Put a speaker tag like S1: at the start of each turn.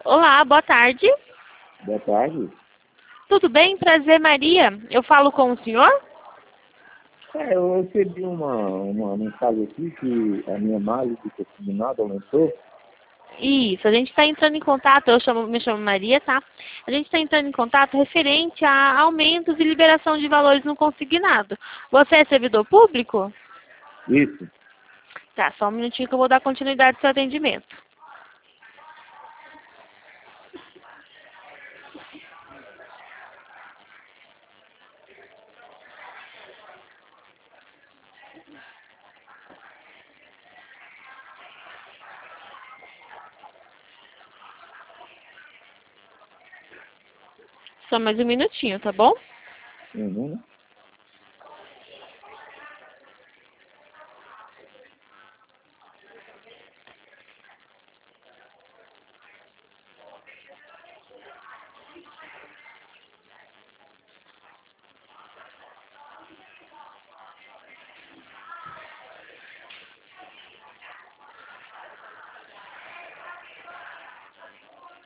S1: Olá, boa tarde.
S2: Boa tarde.
S1: Tudo bem? Prazer, Maria. Eu falo com o senhor?
S2: Eu recebi uma mensagem aqui que a minha margem de consignado aumentou.
S1: Isso, a gente está entrando em contato, me chamo Maria, tá? A gente está entrando em contato referente a aumentos e liberação de valores no consignado. Você é servidor público?
S2: Isso.
S1: Tá, só um minutinho que eu vou dar continuidade ao seu atendimento. Só mais um minutinho, tá bom?
S2: Uhum.